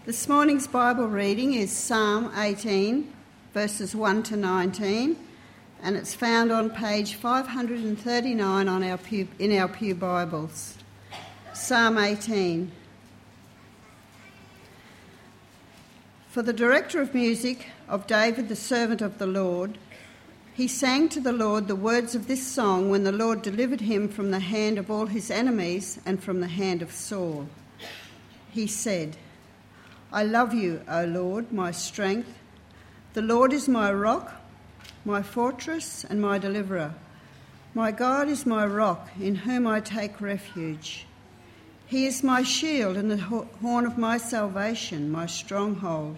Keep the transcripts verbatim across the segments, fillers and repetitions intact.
This morning's Bible reading is Psalm eighteen, verses one to nineteen, and it's found on page five hundred thirty-nine on our pew, in our pew Bibles. Psalm eighteen. For the director of music of David, the servant of the Lord, he sang to the Lord the words of this song when the Lord delivered him from the hand of all his enemies and from the hand of Saul. He said, I love you, O Lord, my strength. The Lord is my rock, my fortress and my deliverer. My God is my rock, in whom I take refuge. He is my shield and the horn of my salvation, my stronghold.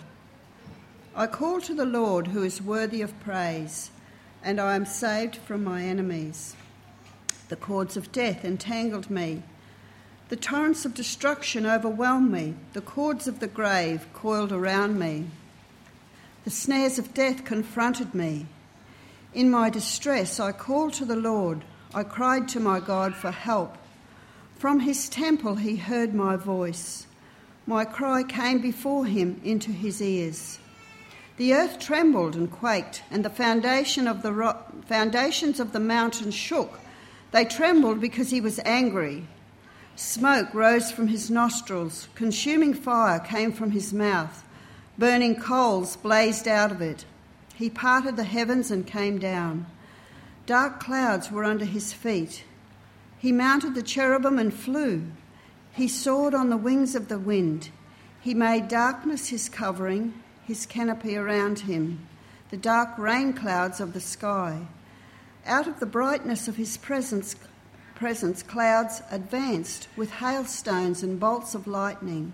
I call to the Lord, who is worthy of praise, and I am saved from my enemies. The cords of death entangled me. The torrents of destruction overwhelmed me. The cords of the grave coiled around me. The snares of death confronted me. In my distress, I called to the Lord. I cried to my God for help. From his temple, he heard my voice. My cry came before him into his ears. The earth trembled and quaked, and the foundation of the ro- foundations of the mountain shook. They trembled because he was angry. Smoke rose from his nostrils, consuming fire came from his mouth, burning coals blazed out of it. He parted the heavens and came down. Dark clouds were under his feet. He mounted the cherubim and flew. He soared on the wings of the wind. He made darkness his covering, his canopy around him, the dark rain clouds of the sky. Out of the brightness of his presence presence, clouds advanced with hailstones and bolts of lightning.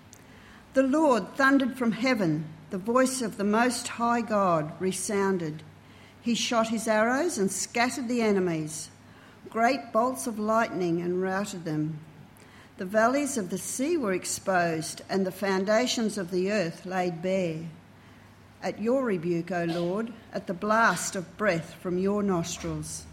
The Lord thundered from heaven. The voice of the Most High God resounded. He shot his arrows and scattered the enemies. Great bolts of lightning and routed them. The valleys of the sea were exposed, and the foundations of the earth laid bare. At your rebuke, O Lord, at the blast of breath from your nostrils.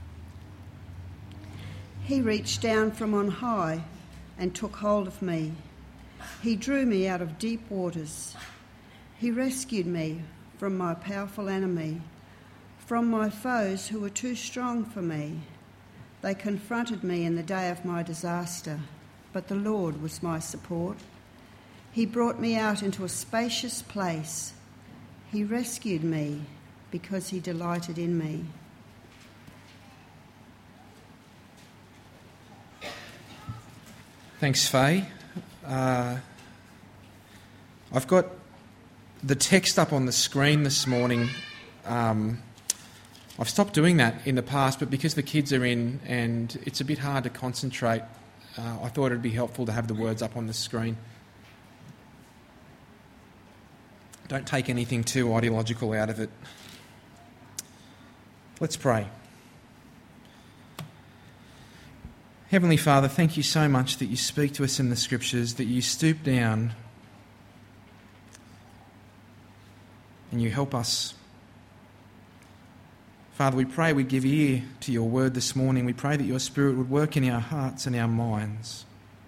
He reached down from on high and took hold of me. He drew me out of deep waters. He rescued me from my powerful enemy, from my foes who were too strong for me. They confronted me in the day of my disaster, but the Lord was my support. He brought me out into a spacious place. He rescued me because he delighted in me. Thanks, Faye. Uh, I've got the text up on the screen this morning. Um, I've stopped doing that in the past, but because the kids are in and it's a bit hard to concentrate, uh, I thought it would be helpful to have the words up on the screen. Don't take anything too ideological out of it. Let's pray. Heavenly Father, thank you so much that you speak to us in the Scriptures, that you stoop down and you help us. Father, we pray we'd give ear to your word this morning. We pray that your Spirit would work in our hearts and our minds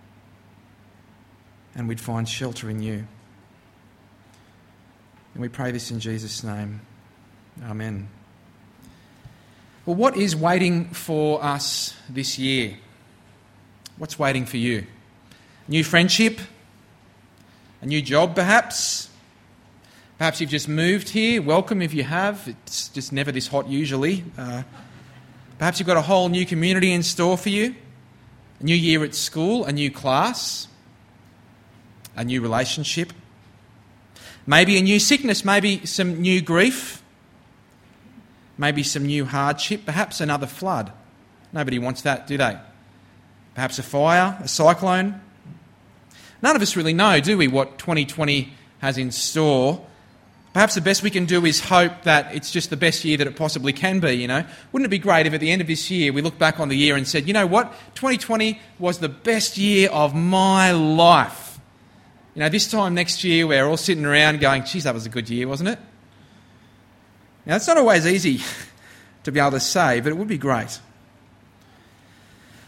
and we'd find shelter in you. And we pray this in Jesus' name. Amen. Well, what is waiting for us this year? What's waiting for you? New friendship? A new job, perhaps? Perhaps you've just moved here. Welcome if you have. It's just never this hot usually. Uh, perhaps you've got a whole new community in store for you. A new year at school, a new class, a new relationship. Maybe a new sickness, maybe some new grief. Maybe some new hardship, perhaps another flood. Nobody wants that, do they? Perhaps a fire, a cyclone. None of us really know, do we, what twenty twenty has in store. Perhaps the best we can do is hope that it's just the best year that it possibly can be, you know. Wouldn't it be great if at the end of this year we look back on the year and said, you know what, twenty twenty was the best year of my life. You know, this time next year we're all sitting around going, geez, that was a good year, wasn't it? Now, it's not always easy to be able to say, but it would be great.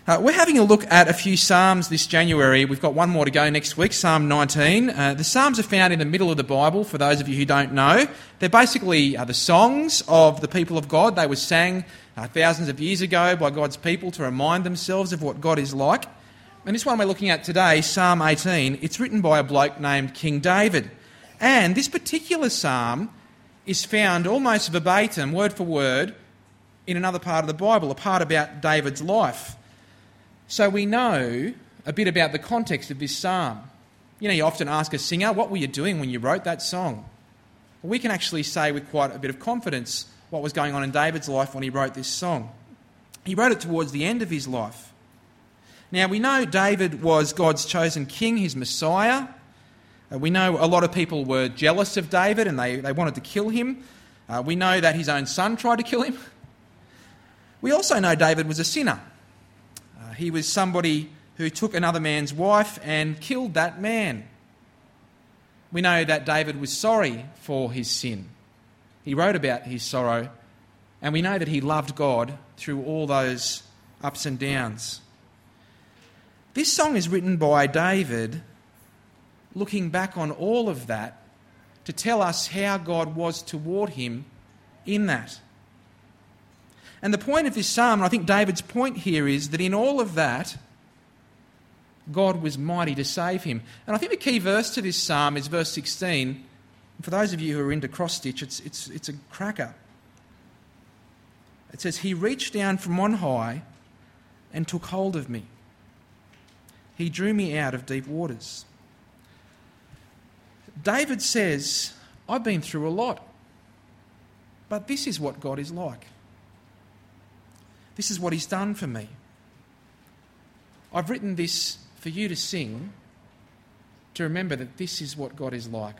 Uh, we're having a look at a few Psalms this January. We've got one more to go next week, Psalm nineteen. Uh, the Psalms are found in the middle of the Bible, for those of you who don't know. They're basically uh, the songs of the people of God. They were sang uh, thousands of years ago by God's people to remind themselves of what God is like. And this one we're looking at today, Psalm eighteen, it's written by a bloke named King David. And this particular psalm is found almost verbatim, word for word, in another part of the Bible, a part about David's life. So we know a bit about the context of this psalm. You know, you often ask a singer, what were you doing when you wrote that song? Well, we can actually say with quite a bit of confidence what was going on in David's life when he wrote this song. He wrote it towards the end of his life. Now, we know David was God's chosen king, his Messiah. Uh, we know a lot of people were jealous of David and they, they wanted to kill him. Uh, we know that his own son tried to kill him. We also know David was a sinner. Uh, he was somebody who took another man's wife and killed that man. We know that David was sorry for his sin. He wrote about his sorrow, and we know that he loved God through all those ups and downs. This song is written by David, looking back on all of that to tell us how God was toward him in that. And the point of this psalm, and I think David's point here, is that in all of that, God was mighty to save him. And I think the key verse to this psalm is verse sixteen. For those of you who are into cross-stitch, it's, it's, it's a cracker. It says, "He reached down from on high and took hold of me. He drew me out of deep waters." David says, I've been through a lot, but this is what God is like. This is what he's done for me. I've written this for you to sing, to remember that this is what God is like.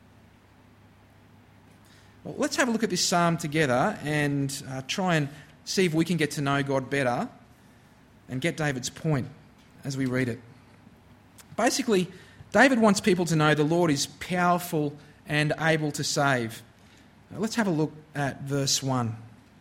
Well, let's have a look at this psalm together and uh, try and see if we can get to know God better and get David's point as we read it. Basically, David wants people to know the Lord is powerful and able to save. Now, let's have a look at verse one.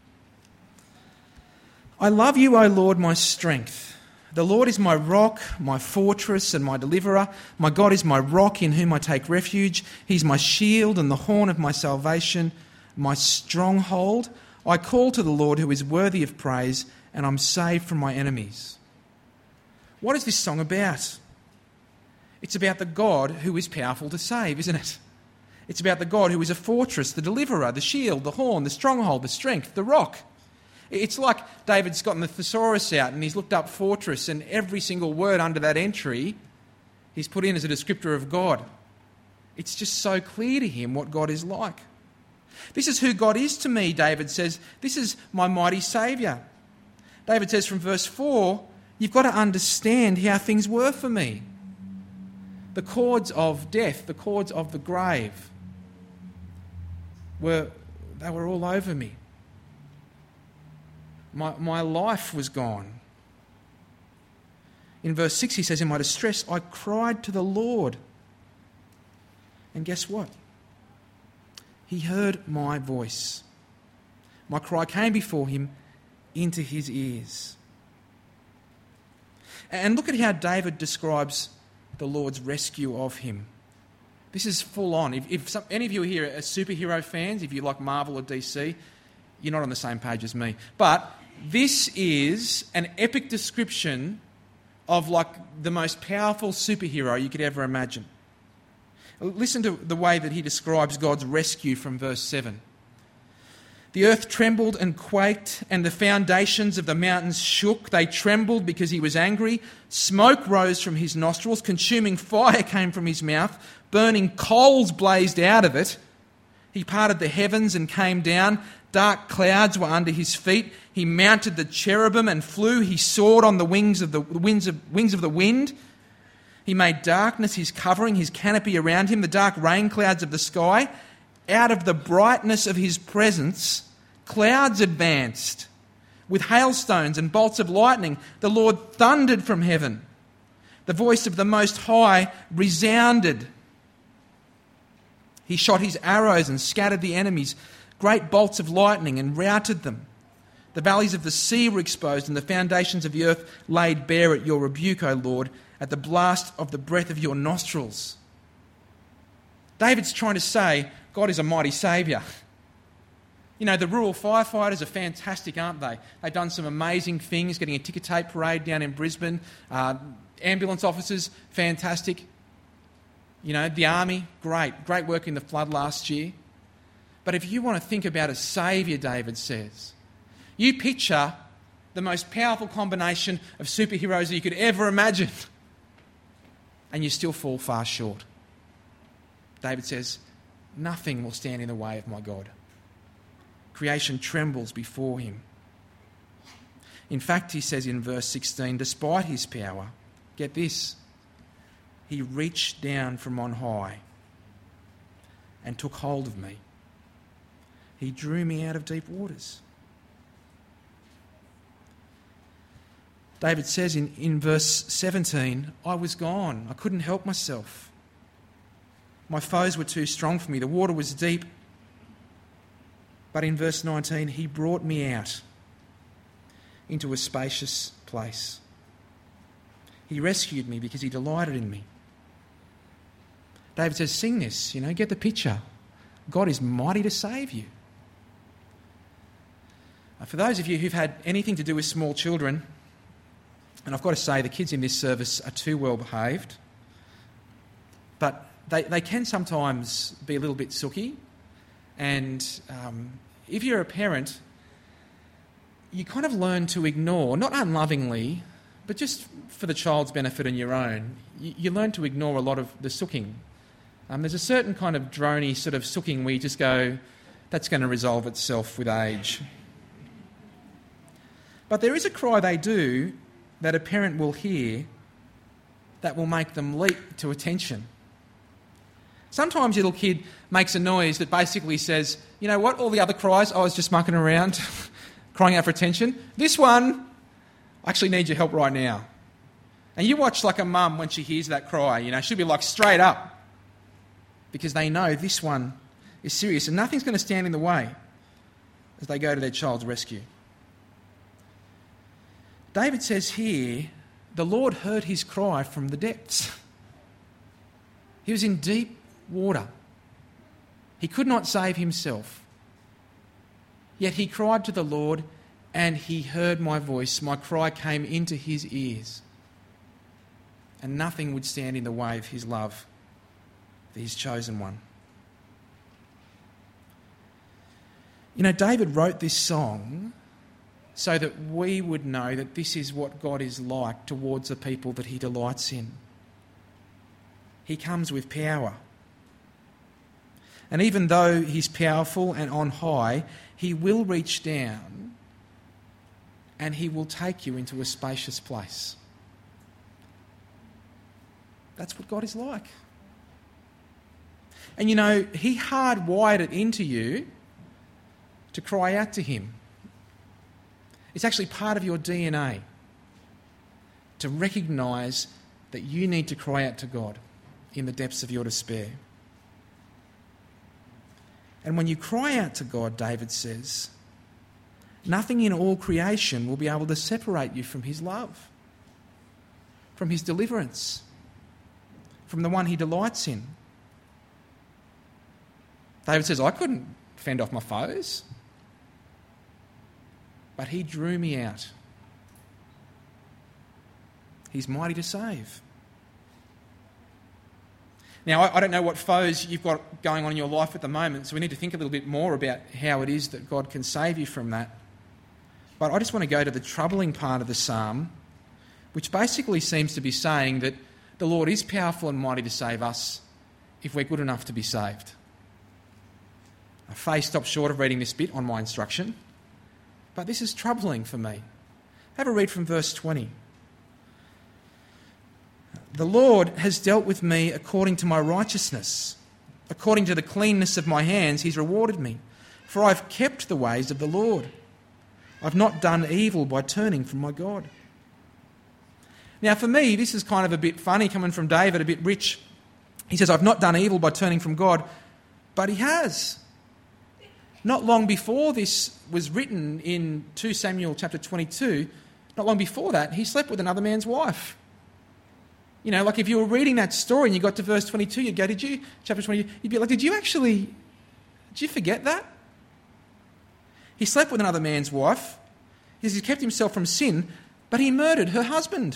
"I love you, O Lord, my strength. The Lord is my rock, my fortress and my deliverer. My God is my rock in whom I take refuge. He's my shield and the horn of my salvation, my stronghold. I call to the Lord who is worthy of praise, and I'm saved from my enemies." What is this song about? It's about the God who is powerful to save, isn't it? It's about the God who is a fortress, the deliverer, the shield, the horn, the stronghold, the strength, the rock. It's like David's gotten the thesaurus out and he's looked up fortress, and every single word under that entry he's put in as a descriptor of God. It's just so clear to him what God is like. This is who God is to me, David says. This is my mighty Saviour. David says from verse four, you've got to understand how things were for me. The cords of death, the cords of the grave, were they were all over me. My, my life was gone. In verse six he says, in my distress I cried to the Lord. And guess what? He heard my voice. My cry came before him into his ears. And look at how David describes the Lord's rescue of him. This is full on. If, if some, any of you here are superhero fans, if you like Marvel or D C, you're not on the same page as me. But this is an epic description of like the most powerful superhero you could ever imagine. Listen to the way that he describes God's rescue from verse seven. The earth trembled and quaked, and the foundations of the mountains shook. They trembled because he was angry. Smoke rose from his nostrils. Consuming fire came from his mouth. Burning coals blazed out of it. He parted the heavens and came down. Dark clouds were under his feet. He mounted the cherubim and flew. He soared on the wings of the wings of, wings of the wind. He made darkness his covering, his canopy around him, the dark rain clouds of the sky. Out of the brightness of his presence, clouds advanced. With hailstones and bolts of lightning, the Lord thundered from heaven. The voice of the Most High resounded. He shot his arrows and scattered the enemies, great bolts of lightning, and routed them. The valleys of the sea were exposed and the foundations of the earth laid bare at your rebuke, O Lord, at the blast of the breath of your nostrils. David's trying to say God is a mighty saviour. You know, the rural firefighters are fantastic, aren't they? They've done some amazing things, getting a ticker tape parade down in Brisbane. Uh, ambulance officers, fantastic. You know, the army, great. Great work in the flood last year. But if you want to think about a saviour, David says, you picture the most powerful combination of superheroes that you could ever imagine, and you still fall far short. David says, nothing will stand in the way of my God. Creation trembles before him. In fact, he says in verse sixteen, despite his power, get this, he reached down from on high and took hold of me. He drew me out of deep waters. David says in, in verse seventeen, I was gone. I couldn't help myself. My foes were too strong for me. The water was deep. But in verse nineteen, he brought me out into a spacious place. He rescued me because he delighted in me. David says, sing this, you know, get the picture. God is mighty to save you. For those of you who've had anything to do with small children, and I've got to say the kids in this service are too well behaved, but they, they can sometimes be a little bit sooky. And um, if you're a parent, you kind of learn to ignore, not unlovingly, but just for the child's benefit and your own, you, you learn to ignore a lot of the sooking. Um, there's a certain kind of drony sort of sooking where you just go, that's going to resolve itself with age. But there is a cry they do that a parent will hear that will make them leap to attention. Sometimes your little kid makes a noise that basically says, you know what, all the other cries, I was just mucking around, crying out for attention. This one, I actually need your help right now. And you watch like a mum when she hears that cry, you know, she'll be like straight up because they know this one is serious and nothing's going to stand in the way as they go to their child's rescue. David says here, the Lord heard his cry from the depths. He was in deep water. He could not save himself. Yet he cried to the Lord and he heard my voice. My cry came into his ears. And nothing would stand in the way of his love for his chosen one. You know, David wrote this song so that we would know that this is what God is like towards the people that he delights in. He comes with power. And even though he's powerful and on high, he will reach down and he will take you into a spacious place. That's what God is like. And you know, he hardwired it into you to cry out to him. It's actually part of your D N A to recognise that you need to cry out to God in the depths of your despair. And when you cry out to God, David says, nothing in all creation will be able to separate you from his love, from his deliverance, from the one he delights in. David says, I couldn't fend off my foes, but he drew me out. He's mighty to save. Now, I, I don't know what foes you've got going on in your life at the moment, so we need to think a little bit more about how it is that God can save you from that. But I just want to go to the troubling part of the psalm, which basically seems to be saying that the Lord is powerful and mighty to save us if we're good enough to be saved. Faye stopped short of reading this bit on my instruction, but this is troubling for me. Have a read from verse twenty. The Lord has dealt with me according to my righteousness. According to the cleanness of my hands, he's rewarded me. For I've kept the ways of the Lord. I've not done evil by turning from my God. Now for me, this is kind of a bit funny coming from David, a bit rich. He says, I've not done evil by turning from God, but he has. not long before this was written in Second Samuel chapter twenty-two, not long before that, he slept with another man's wife. You know, like if you were reading that story and you got to verse twenty-two, you'd go, did you, chapter twenty, you'd be like, did you actually, did you forget that? He slept with another man's wife. He says he kept himself from sin, but he murdered her husband.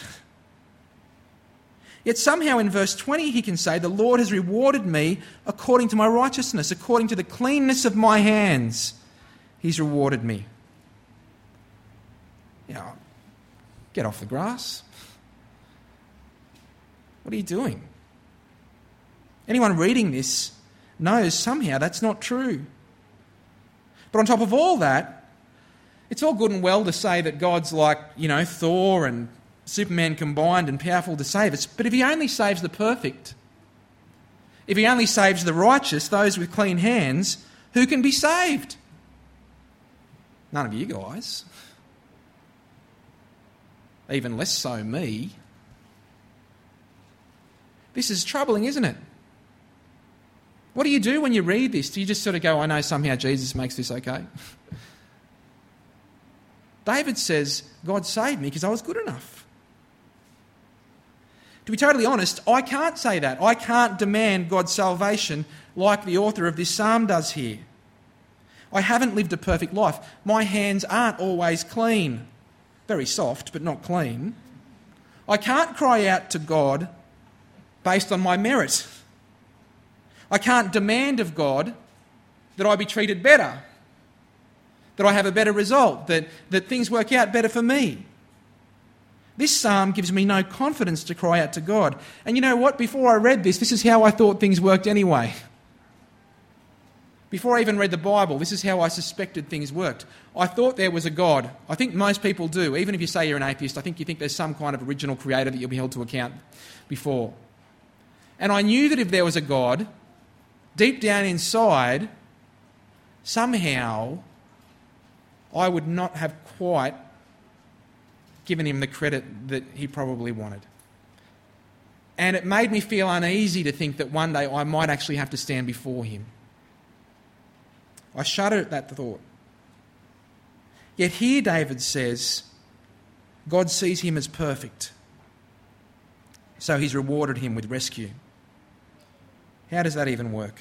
Yet somehow in verse twenty he can say, the Lord has rewarded me according to my righteousness, according to the cleanness of my hands. He's rewarded me. You know, get off the grass. What are you doing? Anyone reading this knows somehow that's not true. But on top of all that, it's all good and well to say that God's like, you know, Thor and Superman combined and powerful to save us. But if he only saves the perfect, if he only saves the righteous, those with clean hands, who can be saved? None of you guys. Even less so me. This is troubling, isn't it? What do you do when you read this? Do you just sort of go, I know somehow Jesus makes this okay? David says, God saved me because I was good enough. To be totally honest, I can't say that. I can't demand God's salvation like the author of this psalm does here. I haven't lived a perfect life. My hands aren't always clean. Very soft, but not clean. I can't cry out to God based on my merit. I can't demand of God that I be treated better, that I have a better result, that, that things work out better for me. This psalm gives me no confidence to cry out to God. And you know what? Before I read this, this is how I thought things worked anyway. Before I even read the Bible, this is how I suspected things worked. I thought there was a God. I think most people do. Even if you say you're an atheist, I think you think there's some kind of original creator that you'll be held to account before. And I knew that if there was a God, deep down inside, somehow I would not have quite given him the credit that he probably wanted. And it made me feel uneasy to think that one day I might actually have to stand before him. I shudder at that thought. Yet here David says, God sees him as perfect, so he's rewarded him with rescue. How does that even work?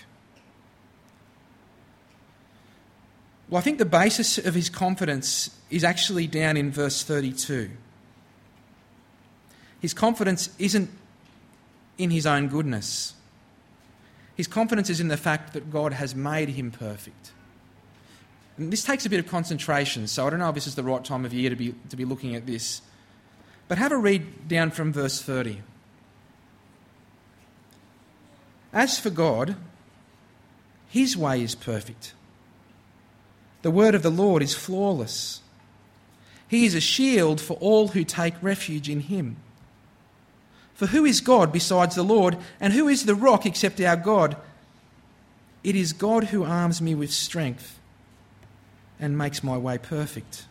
Well, I think the basis of his confidence is actually down in verse thirty-two. His confidence isn't in his own goodness. His confidence is in the fact that God has made him perfect. And this takes a bit of concentration, so I don't know if this is the right time of year to be, to be looking at this. But have a read down from verse thirty. As for God, his way is perfect. The word of the Lord is flawless. He is a shield for all who take refuge in him. For who is God besides the Lord, and who is the rock except our God? It is God who arms me with strength and makes my way perfect.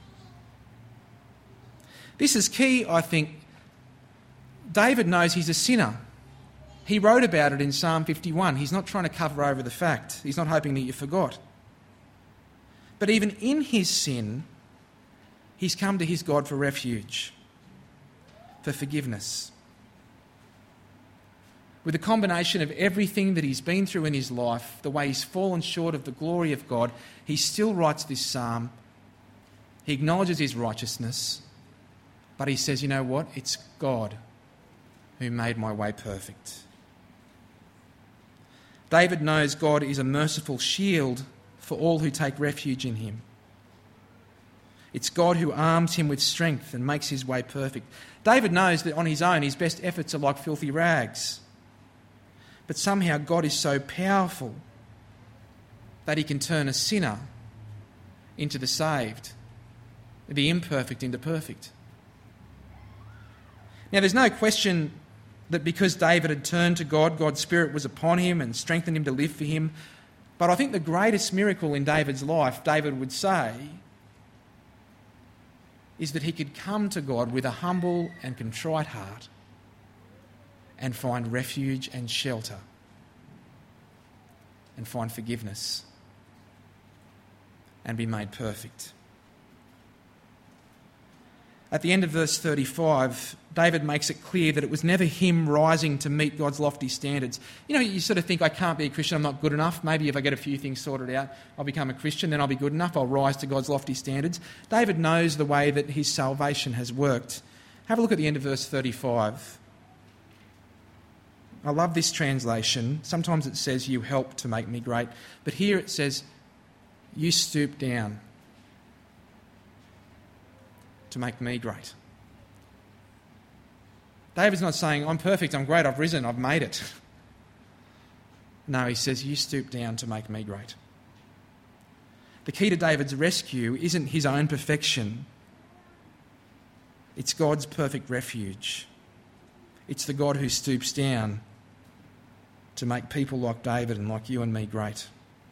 This is key, I think. David knows he's a sinner. He wrote about it in Psalm fifty-one. He's not trying to cover over the fact. He's not hoping that you forgot. But even in his sin, he's come to his God for refuge, for forgiveness. With a combination of everything that he's been through in his life, the way he's fallen short of the glory of God, he still writes this psalm. He acknowledges his righteousness, but he says, you know what? It's God who made my way perfect. David knows God is a merciful shield for all who take refuge in him. It's God who arms him with strength and makes his way perfect. David knows that on his own, his best efforts are like filthy rags. But somehow God is so powerful that he can turn a sinner into the saved, the imperfect into perfect. Now, there's no question that because David had turned to God, God's Spirit was upon him and strengthened him to live for him. But I think the greatest miracle in David's life, David would say, is that he could come to God with a humble and contrite heart and find refuge and shelter and find forgiveness. and be made perfect. At the end of verse thirty-five, David makes it clear that it was never him rising to meet God's lofty standards. You know, you sort of think, I can't be a Christian, I'm not good enough. Maybe if I get a few things sorted out, I'll become a Christian, then I'll be good enough, I'll rise to God's lofty standards. David knows the way that his salvation has worked. Have a look at the end of verse thirty-five. I love this translation. Sometimes it says, you helped to make me great. But here it says, you stooped down to make me great. David's not saying, I'm perfect, I'm great, I've risen, I've made it. No, he says, you stooped down to make me great. The key to David's rescue isn't his own perfection. It's God's perfect refuge. It's the God who stoops down to make people like David and like you and me great.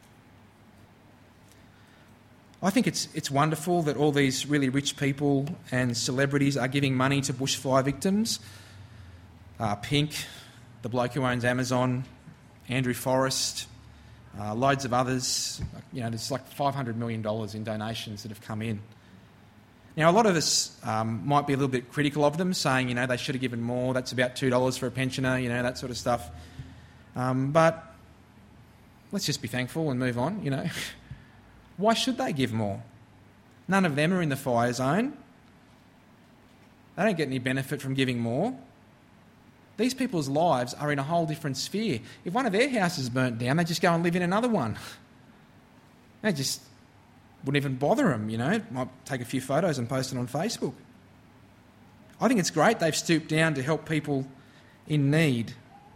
I think it's it's wonderful that all these really rich people and celebrities are giving money to bushfire victims. Uh, Pink, the bloke who owns Amazon, Andrew Forrest, uh, loads of others. You know, there's like five hundred million dollars in donations that have come in. Now, a lot of us um, might be a little bit critical of them, saying, you know, they should have given more, that's about two dollars for a pensioner, you know, that sort of stuff. Um, but let's just be thankful and move on, you know. Why should they give more? None of them are in the fire zone. They don't get any benefit from giving more. These people's lives are in a whole different sphere. If one of their houses burnt down, they just go and live in another one. They just wouldn't even bother them, you know. Might take a few photos and post it on Facebook. I think it's great they've stooped down to help people in need.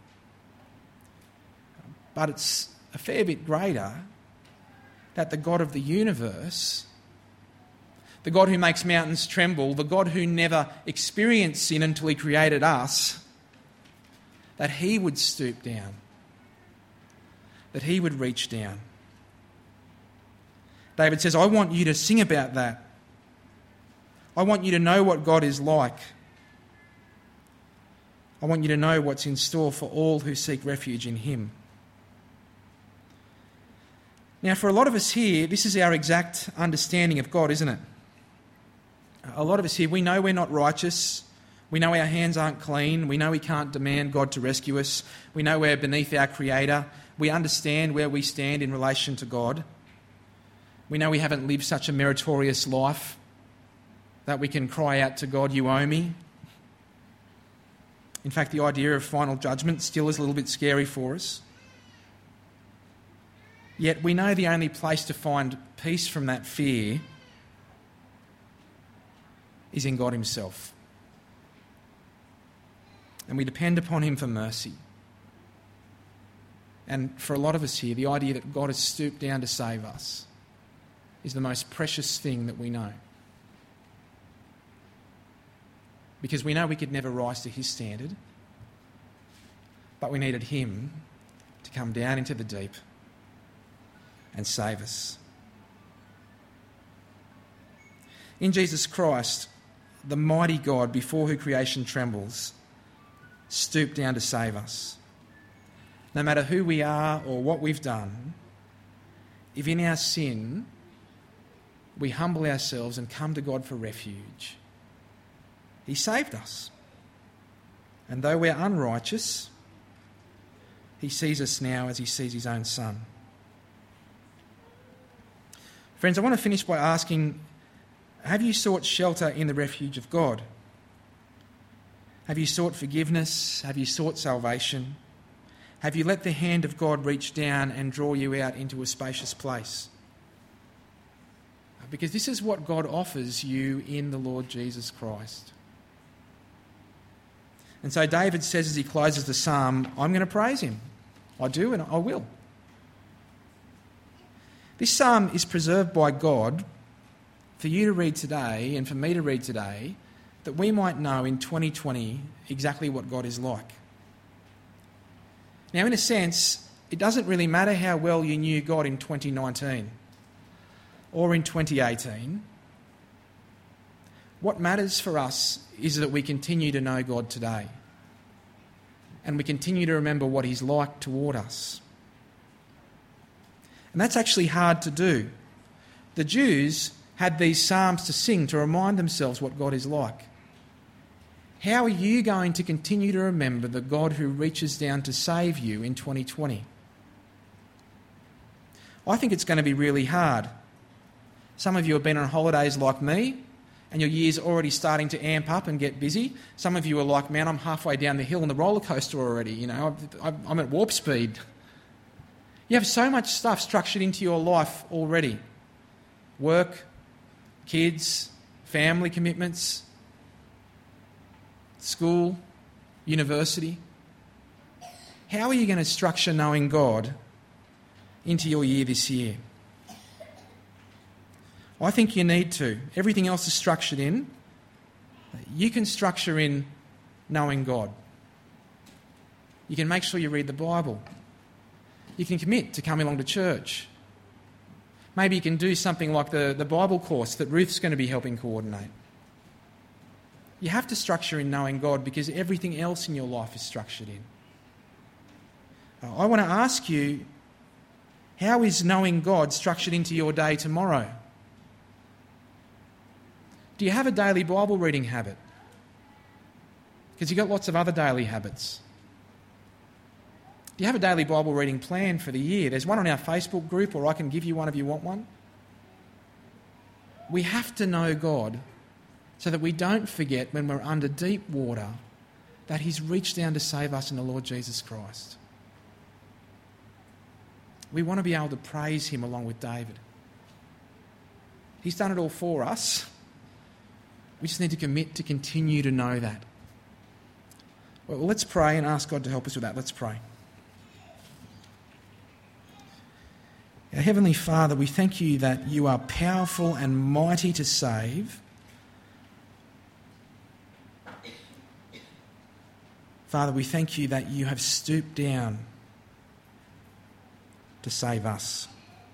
But it's a fair bit greater that the God of the universe, the God who makes mountains tremble, the God who never experienced sin until he created us, that he would stoop down, that he would reach down. David says, I want you to sing about that. I want you to know what God is like. I want you to know what's in store for all who seek refuge in him. Now, for a lot of us here, this is our exact understanding of God, isn't it? A lot of us here, we know we're not righteous. We know our hands aren't clean. We know we can't demand God to rescue us. We know we're beneath our Creator. We understand where we stand in relation to God. We know we haven't lived such a meritorious life that we can cry out to God, you owe me. In fact, the idea of final judgment still is a little bit scary for us. Yet we know the only place to find peace from that fear is in God himself. And we depend upon him for mercy. And for a lot of us here, the idea that God has stooped down to save us is the most precious thing that we know. Because we know we could never rise to his standard, but we needed him to come down into the deep and save us. In Jesus Christ, the mighty God before whom creation trembles, stooped down to save us. No matter who we are or what we've done, if in our sin we humble ourselves and come to God for refuge, he saved us. And though we're unrighteous, he sees us now as he sees his own Son. Friends, I want to finish by asking, have you sought shelter in the refuge of God? Have you sought forgiveness? Have you sought salvation? Have you let the hand of God reach down and draw you out into a spacious place? Because this is what God offers you in the Lord Jesus Christ. And so David says as he closes the psalm, I'm going to praise him. I do and I will. This psalm is preserved by God for you to read today and for me to read today, that we might know in twenty twenty exactly what God is like. Now, in a sense, it doesn't really matter how well you knew God in twenty nineteen or in twenty eighteen. What matters for us is that we continue to know God today and we continue to remember what he's like toward us. And that's actually hard to do. The Jews had these psalms to sing to remind themselves what God is like. How are you going to continue to remember the God who reaches down to save you in twenty twenty? I think it's going to be really hard. Some of you have been on holidays like me, and your year's already starting to amp up and get busy. Some of you are like, man, I'm halfway down the hill on the roller coaster already. You know, I'm at warp speed. You have so much stuff structured into your life already. Work, kids, family commitments, school, university. How are you going to structure knowing God into your year this year? I think you need to. Everything else is structured in. You can structure in knowing God. You can make sure you read the Bible. You can commit to coming along to church. Maybe you can do something like the, the Bible course that Ruth's going to be helping coordinate. You have to structure in knowing God because everything else in your life is structured in. I want to ask you, how is knowing God structured into your day tomorrow? Do you have a daily Bible reading habit? Because you've got lots of other daily habits. Do you have a daily Bible reading plan for the year? There's one on our Facebook group, or I can give you one if you want one. We have to know God so that we don't forget when we're under deep water that He's reached down to save us in the Lord Jesus Christ. We want to be able to praise Him along with David. He's done it all for us. We just need to commit to continue to know that. Well, let's pray and ask God to help us with that. Let's pray. Our Heavenly Father, we thank you that you are powerful and mighty to save. Father, we thank you that you have stooped down to save us.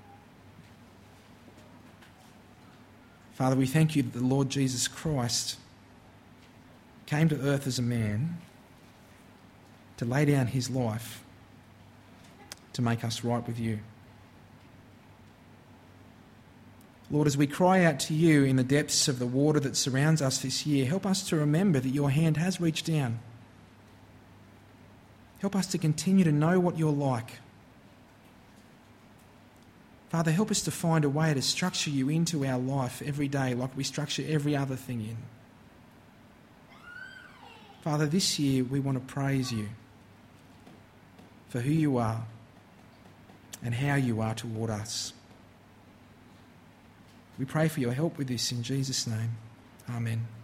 Father, we thank you that the Lord Jesus Christ came to earth as a man to lay down his life to make us right with you. Lord, as we cry out to you in the depths of the water that surrounds us this year, help us to remember that your hand has reached down. Help us to continue to know what you're like. Father, help us to find a way to structure you into our life every day like we structure every other thing in. Father, this year we want to praise you for who you are and how you are toward us. We pray for your help with this in Jesus' name. Amen.